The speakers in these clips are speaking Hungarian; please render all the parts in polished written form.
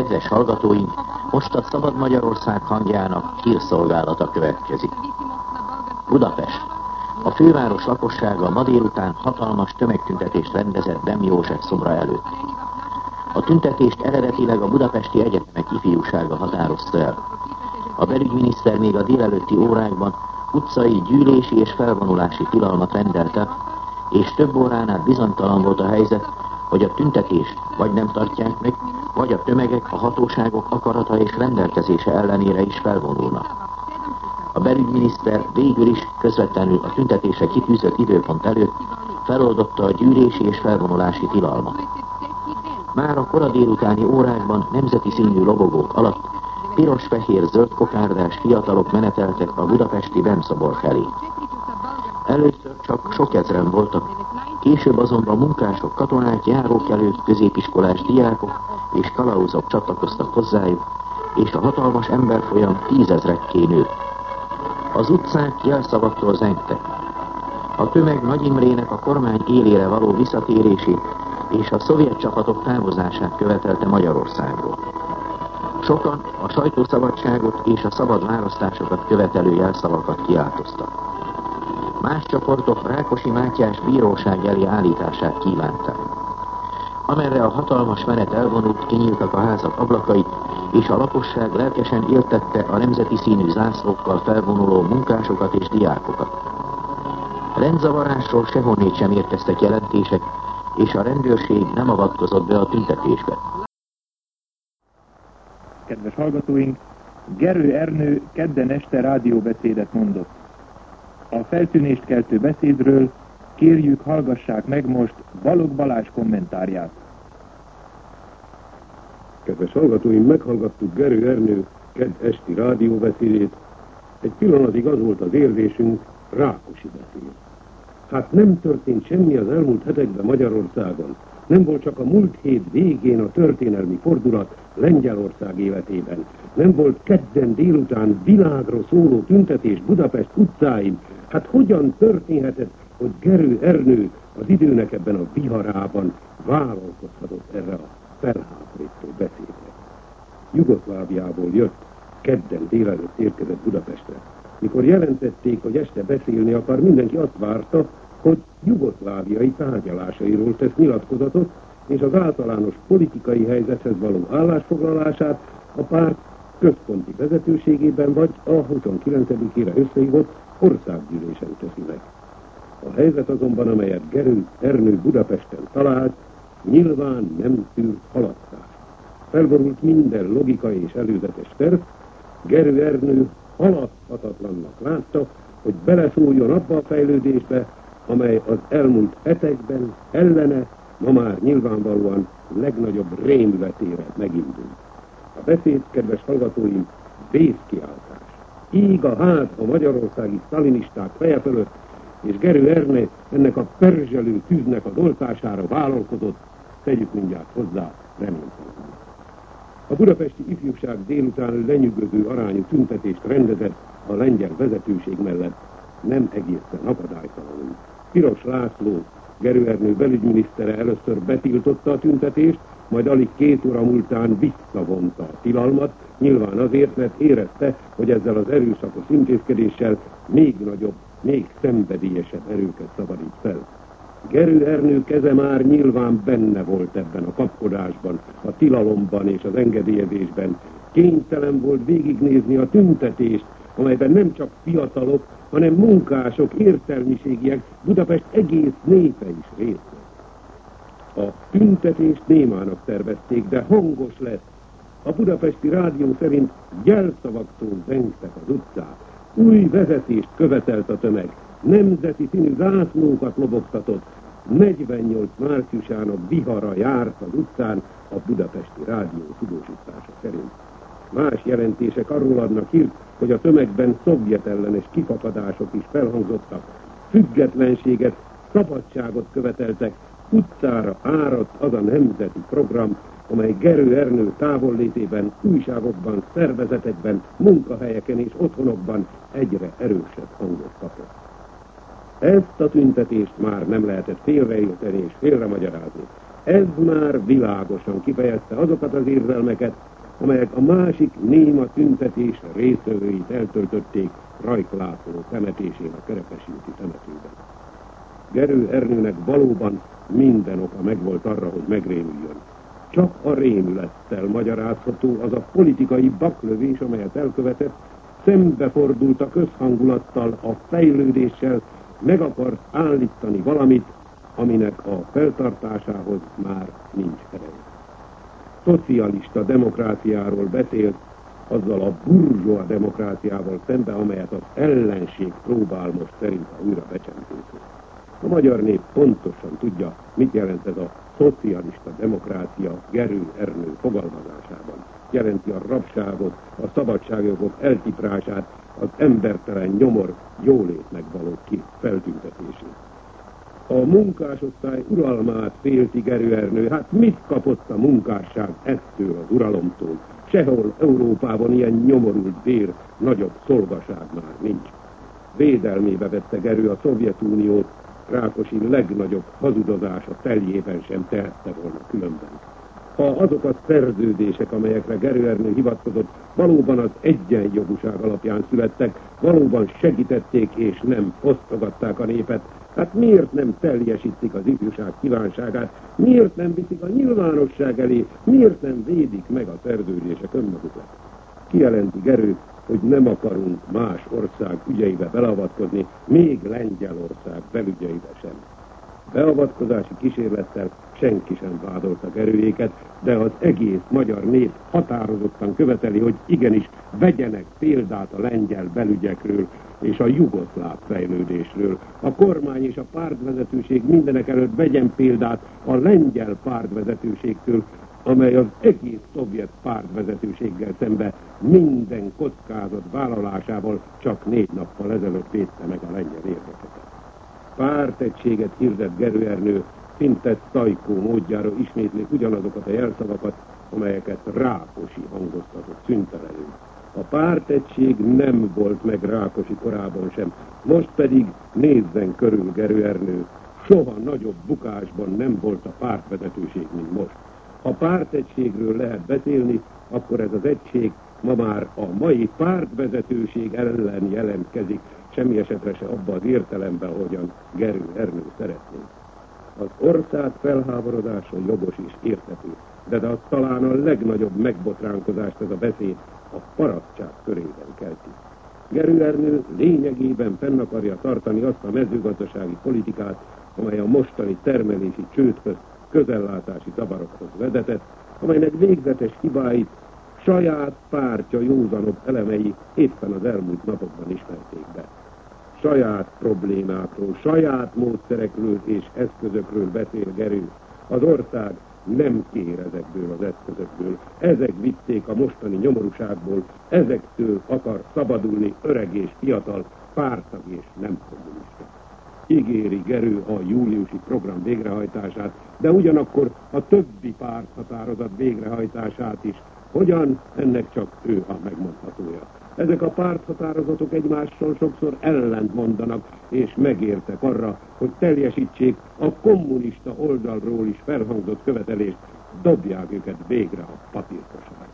Kedves hallgatóink, most a Szabad Magyarország hangjának hírszolgálata következik. Budapest. A főváros lakossága ma délután hatalmas tömegtüntetést rendezett Dem József szobra előtt. A tüntetést eredetileg a budapesti egyetemek ifjúsága határozta el. A belügyminiszter még a délelőtti órákban utcai gyűlési és felvonulási tilalmat rendelte, és több órán át bizonytalan volt a helyzet, hogy a tüntetést vagy nem tartják meg, vagy a tömegek a hatóságok akarata és rendelkezése ellenére is felvonulnak. A belügyminiszter végül is közvetlenül a tüntetésre kitűzött időpont előtt feloldotta a gyűlési és felvonulási tilalmat. Már a kora délutáni órákban nemzeti színű lobogók alatt piros-fehér-zöld kokárdás fiatalok meneteltek a budapesti Dem szobor felé. Először csak sok ezren voltak, később azonban munkások, katonák, járókelők, középiskolás diákok és kalauzok csatlakoztak hozzájuk, és a hatalmas emberfolyam 10 000-ekké nőtt. Az utcák jelszavaktól zengtek. A tömeg Nagy Imrének a kormány élére való visszatérését és a szovjet csapatok távozását követelte Magyarországról. Sokan a sajtószabadságot és a szabad választásokat követelő jelszavakat kiáltoztak. Más csoportok Rákosi Mátyás bíróság elé állítását kívánták. Amerre a hatalmas menet elvonult, kinyíltak a házak ablakai, és a lakosság lelkesen éltette a nemzeti színű zászlókkal felvonuló munkásokat és diákokat. Rendzavarásról sehonnét sem érkeztek jelentések, és a rendőrség nem avatkozott be a tüntetésbe. Kedves hallgatóink, Gerő Ernő kedden este rádióbeszédet mondott. A feltűnést keltő beszédről kérjük, hallgassák meg most Balogh Balázs kommentárját. Kedves hallgatóink, meghallgattuk Gerő Ernő kedd esti rádióbeszédét. Egy pillanatig az volt az érzésünk, Rákosi beszéd. Hát nem történt semmi az elmúlt hetekben Magyarországon. Nem volt csak a múlt hét végén a történelmi fordulat Lengyelország életében. Nem volt kedden délután világra szóló tüntetés Budapest utcáin. Hát hogyan történhetett, hogy Gerő Ernő az időnek ebben a viharában vállalkozhatott erre a felháborító beszédre? Jugoszláviából jött, kedden délelőtt érkezett Budapestre. Mikor jelentették, hogy este beszélni akar, mindenki azt várta, hogy jugoszláviai tárgyalásairól tesz nyilatkozatot, és az általános politikai helyzethez való állásfoglalását a párt központi vezetőségében vagy a 29-ére összehívott országgyűlésen teszi meg. A helyzet azonban, amelyet Gerő Ernő Budapesten talált, nyilván nem tűr haladtást. Felborult minden logikai és előzetes terv. Gerő Ernő haladhatatlannak látta, hogy beleszóljon abba a fejlődésbe, amely az elmúlt hetekben ellene, ma már nyilvánvalóan legnagyobb rémületére megindult. A beszéd, kedves hallgatóim, vészkiáltás. Íg a ház a magyarországi sztalinisták feje fölött, és Gerő Ernő ennek a perzselő tűznek az oltására vállalkozott, tegyük mindjárt hozzá, reménytelenül. A budapesti ifjúság délután lenyűgöző arányú tüntetést rendezett a lengyel vezetőség mellett, nem egészen akadálytalanul. Piros László, Gerő Ernő belügyminisztere először betiltotta a tüntetést, majd alig 2 óra múltán visszavonta a tilalmat, nyilván azért, mert érezte, hogy ezzel az erőszakos intézkedéssel még nagyobb, még szenvedélyesebb erőket szabadít fel. Gerő Ernő keze már nyilván benne volt ebben a kapkodásban, a tilalomban és az engedélyezésben. Kénytelen volt végignézni a tüntetést, amelyben nem csak fiatalok, hanem munkások, értelmiségiek, Budapest egész népe is részt vett. A tüntetést némának tervezték, de hangos lett. A budapesti rádió szerint jelszavaktól zengtek az utcák. Új vezetést követelt a tömeg. Nemzeti színű zászlókat lobogtatott. 48 márciusának vihara járt az utcán a budapesti rádió tudósítása szerint. Más jelentések arról adnak hírt, hogy a tömegben szovjetellenes kifakadások is felhangzottak. Függetlenséget, szabadságot követeltek, utcára áradt az a nemzeti program, amely Gerő Ernő távollétében, újságokban, szervezetekben, munkahelyeken és otthonokban egyre erősebb hangot kapott. Ezt a tüntetést már nem lehetett félreérteni és félremagyarázni. Ez már világosan kifejezte azokat az érzelmeket, amelyek a másik néma tüntetés résztvevőit eltöltötték Rajk László temetésén a Kerepesi úti temetőben. Gerő Ernőnek valóban minden oka megvolt arra, hogy megrémüljön. Csak a rémülettel magyarázható az a politikai baklövés, amelyet elkövetett, szembefordult a közhangulattal, a fejlődéssel, meg akart állítani valamit, aminek a feltartásához már nincs ereje. Szocialista demokráciáról beszélt, azzal a burzsóa demokráciával szembe, amelyet az ellenség próbál most szerinte újra becsempészni. A magyar nép pontosan tudja, mit jelent ez a szocialista demokrácia Gerő Ernő fogalmazásában. Jelenti a rabságot, a szabadságjogok eltiprását, az embertelen nyomor jólétnek való feltüntetését. A munkásosztály uralmát félti Gerő Ernő. Hát mit kapott a munkásság ettől az uralomtól? Sehol Európában ilyen nyomorult bér, nagyobb szolgaság már nincs. Védelmébe vette Gerő a Szovjetuniót, Rákosi legnagyobb hazudozása teljében sem tehette volna különben. Ha azok a szerződések, amelyekre Gerő Ernő hivatkozott, valóban az egyenjogúság alapján születtek, valóban segítették és nem osztogatták a népet, hát miért nem teljesítik az ifjúság kívánságát, miért nem viszik a nyilvánosság elé, miért nem védik meg a szerződések önmagukat? Kijelenti Gerő, hogy nem akarunk más ország ügyeibe beleavatkozni, még Lengyelország belügyeibe sem. Beavatkozási kísérlettel senki sem vádolta Gerőéket, de az egész magyar nép határozottan követeli, hogy igenis vegyenek példát a lengyel belügyekről és a jugoszláv fejlődésről. A kormány és a pártvezetőség mindenek előtt vegyen példát a lengyel pártvezetőségtől, amely az egész szovjet pártvezetőséggel szembe minden kockázat vállalásával csak 4 nappal ezelőtt védte meg a lengyel érdekeket. Pártegységet hirdett Gerő Ernő, szinte sztajkó módjára ismétli ugyanazokat a jelszavakat, amelyeket Rákosi hangoztatott szüntelenül. A pártegység nem volt meg Rákosi korában sem, most pedig nézzen körül Gerő Ernő, soha nagyobb bukásban nem volt a pártvezetőség, mint most. Ha pártegységről lehet beszélni, akkor ez az egység ma már a mai pártvezetőség ellen jelentkezik, semmi esetre se abba az értelemben, ahogyan Gerő Ernő szeretné. Az ország felháborodása jogos és érthető, de az talán a legnagyobb megbotránkozást ez a beszéd a parasztság körében kelti. Gerő Ernő lényegében fenn akarja tartani azt a mezőgazdasági politikát, amely a mostani termelési csődhöz, közellátási zavarokhoz vezetett, amelynek végzetes hibáit saját pártja józanabb elemei éppen az elmúlt napokban ismerték be. Saját problémákról, saját módszerekről és eszközökről beszél Gerő. Az ország nem kér ezekből az eszközökből. Ezek vitték a mostani nyomorúságból, ezektől akar szabadulni öreg és fiatal, pártag és nem kommunista. Ígéri Gerő a júliusi program végrehajtását, de ugyanakkor a többi párthatározat végrehajtását is. Hogyan? Ennek csak ő a megmondhatója. Ezek a párthatározatok egymással sokszor ellent mondanak, és megértek arra, hogy teljesítsék a kommunista oldalról is felhangzott követelést, dobják őket végre a papírkosárba.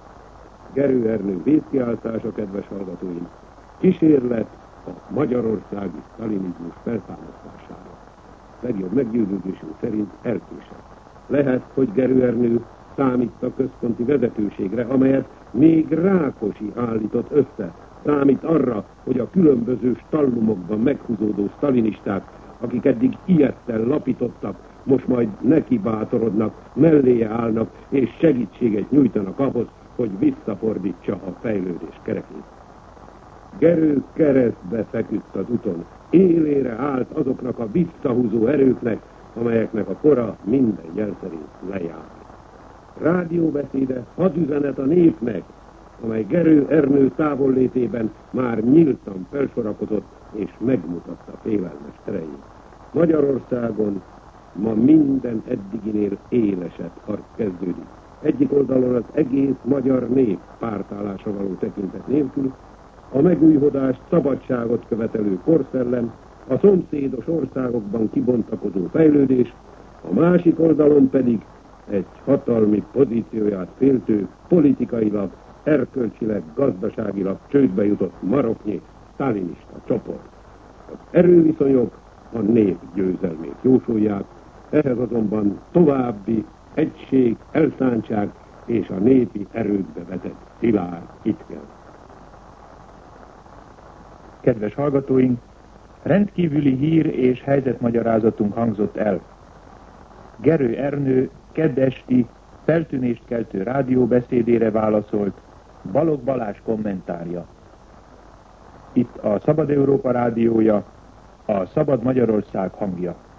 Gerő Ernő vészkiáltása, kedves hallgatóim, kísérlet a magyarországi sztalinizmus feltámasztására. Legjobb meggyőződésünk szerint elkésett. Lehet, hogy Gerő Ernő számít a központi vezetőségre, amelyet még Rákosi állított össze. Számít arra, hogy a különböző stallumokban meghúzódó sztalinisták, akik eddig ilyettel lapítottak, most majd neki bátorodnak, melléje állnak és segítséget nyújtanak ahhoz, hogy visszafordítsa a fejlődés kerekét. Gerő keresztbe feküdt az úton, élére állt azoknak a visszahúzó erőknek, amelyeknek a kora minden jel szerint lejár. Rádióbeszéde hadüzenet a népnek, amely Gerő Ernő távollétében már nyíltan felsorakozott és megmutatta félelmes erejét. Magyarországon ma minden eddiginél élesebb harc kezdődik. Egyik oldalon az egész magyar nép pártállása való tekintet nélkül, a megújhodást, szabadságot követelő korszellem, a szomszédos országokban kibontakozó fejlődés, A másik oldalon pedig egy hatalmi pozícióját féltő, politikailag, erkölcsileg, gazdaságilag csődbe jutott maroknyi sztálinista csoport. Az erőviszonyok a nép győzelmét jósolják, ehhez azonban további egység, elszántság és a népi erőkbe vetett szilárd itt kell. Kedves hallgatóink, rendkívüli hír és helyzetmagyarázatunk hangzott el. Gerő Ernő kedd esti feltűnést keltő rádióbeszédére válaszolt Balogh Balázs kommentárja. Itt a Szabad Európa rádiója, a Szabad Magyarország hangja.